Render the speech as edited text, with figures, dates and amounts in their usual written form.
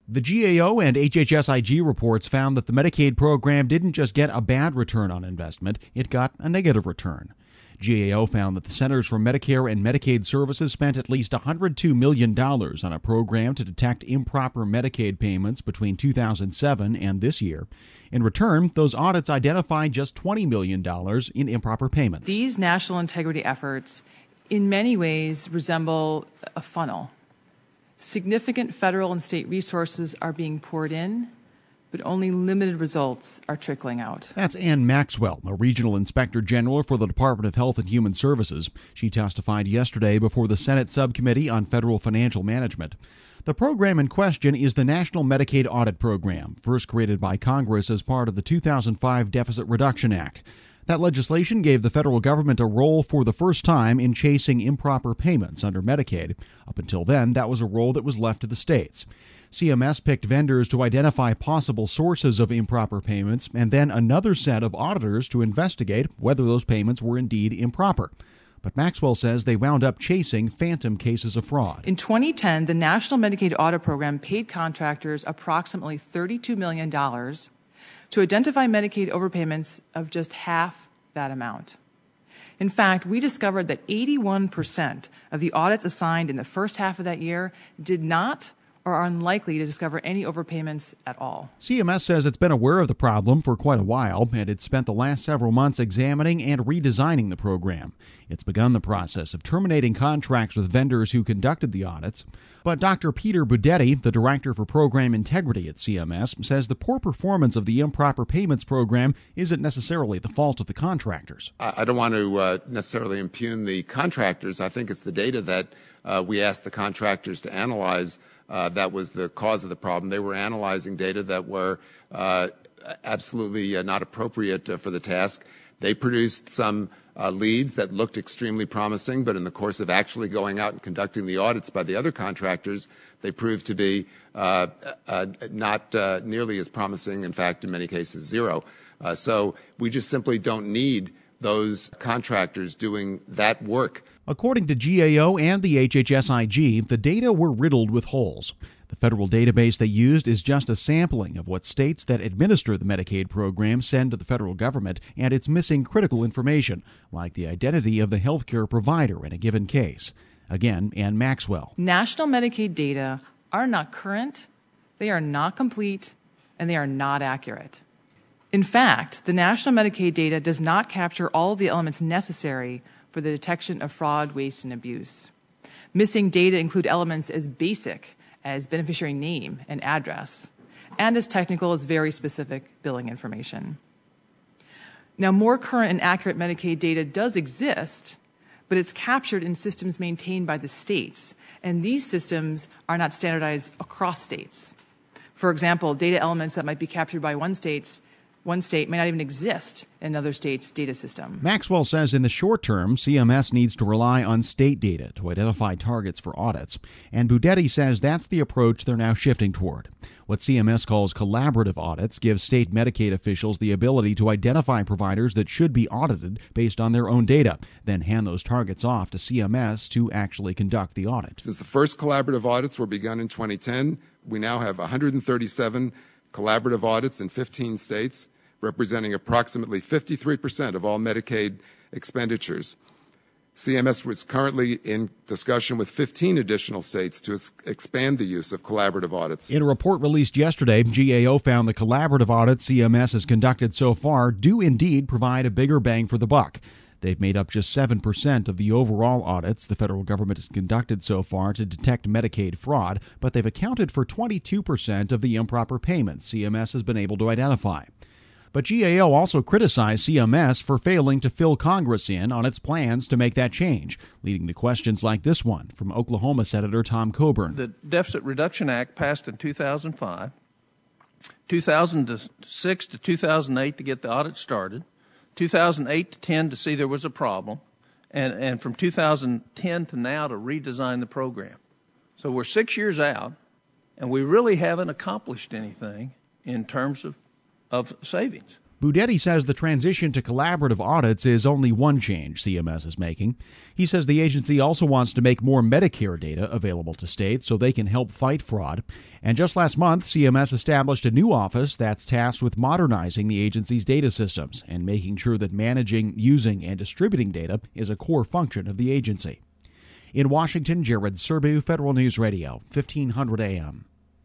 The GAO and HHSIG reports found that the Medicaid program didn't just get a bad return on investment, it got a negative return. GAO found that the Centers for Medicare and Medicaid Services spent at least $102 million on a program to detect improper Medicaid payments between 2007 and this year. In return, those audits identified just $20 million in improper payments. These national integrity efforts, in many ways, resemble a funnel. Significant federal and state resources are being poured in, but only limited results are trickling out. That's Ann Maxwell, a regional inspector general for the Department of Health and Human Services. She testified yesterday before the Senate Subcommittee on Federal Financial Management. The program in question is the National Medicaid Audit Program, first created by Congress as part of the 2005 Deficit Reduction Act. That legislation gave the federal government a role for the first time in chasing improper payments under Medicaid. Up until then, that was a role that was left to the states. CMS picked vendors to identify possible sources of improper payments and then another set of auditors to investigate whether those payments were indeed improper. But Maxwell says they wound up chasing phantom cases of fraud. In 2010, the National Medicaid Audit Program paid contractors approximately $32 million to identify Medicaid overpayments of just half that amount. In fact, we discovered that 81% of the audits assigned in the first half of that year did not or are unlikely to discover any overpayments at all. CMS says it's been aware of the problem for quite a while, and it's spent the last several months examining and redesigning the program. It's begun the process of terminating contracts with vendors who conducted the audits. But Dr. Peter Budetti, the Director for Program Integrity at CMS, says the poor performance of the improper payments program isn't necessarily the fault of the contractors. I don't want to necessarily impugn the contractors. I think it's the data that we asked the contractors to analyze that was the cause of the problem. They were analyzing data that were absolutely not appropriate for the task. They produced some leads that looked extremely promising, but in the course of actually going out and conducting the audits by the other contractors, they proved to be not nearly as promising, in fact, in many cases, zero. So we just simply don't need those contractors doing that work. According to GAO and the HHSIG, the data were riddled with holes. The federal database they used is just a sampling of what states that administer the Medicaid program send to the federal government, and it's missing critical information, like the identity of the healthcare provider in a given case. Again, Ann Maxwell. National Medicaid data are not current, they are not complete, and they are not accurate. In fact, the National Medicaid data does not capture all of the elements necessary for the detection of fraud, waste, and abuse. Missing data include elements as basic as beneficiary name and address, and as technical as very specific billing information. Now, more current and accurate Medicaid data does exist, but it's captured in systems maintained by the states, and these systems are not standardized across states. For example, data elements that might be captured by one state may not even exist in another state's data system. Maxwell says in the short term, CMS needs to rely on state data to identify targets for audits, and Budetti says that's the approach they're now shifting toward. What CMS calls collaborative audits gives state Medicaid officials the ability to identify providers that should be audited based on their own data, then hand those targets off to CMS to actually conduct the audit. Since the first collaborative audits were begun in 2010, we now have 137 collaborative audits in 15 states, representing approximately 53% of all Medicaid expenditures. CMS was currently in discussion with 15 additional states to expand the use of collaborative audits. In a report released yesterday, GAO found the collaborative audits CMS has conducted so far do indeed provide a bigger bang for the buck. They've made up just 7% of the overall audits the federal government has conducted so far to detect Medicaid fraud, but they've accounted for 22% of the improper payments CMS has been able to identify. But GAO also criticized CMS for failing to fill Congress in on its plans to make that change, leading to questions like this one from Oklahoma Senator Tom Coburn. The Deficit Reduction Act passed in 2005, 2006 to 2008 to get the audit started, 2008 to 10 to see there was a problem, and from 2010 to now to redesign the program. So we're 6 years out, and we really haven't accomplished anything in terms of savings. Budetti says the transition to collaborative audits is only one change CMS is making. He says the agency also wants to make more Medicare data available to states so they can help fight fraud. And just last month, CMS established a new office that's tasked with modernizing the agency's data systems and making sure that managing, using, and distributing data is a core function of the agency. In Washington, Jared Serbu, Federal News Radio, 1500 AM.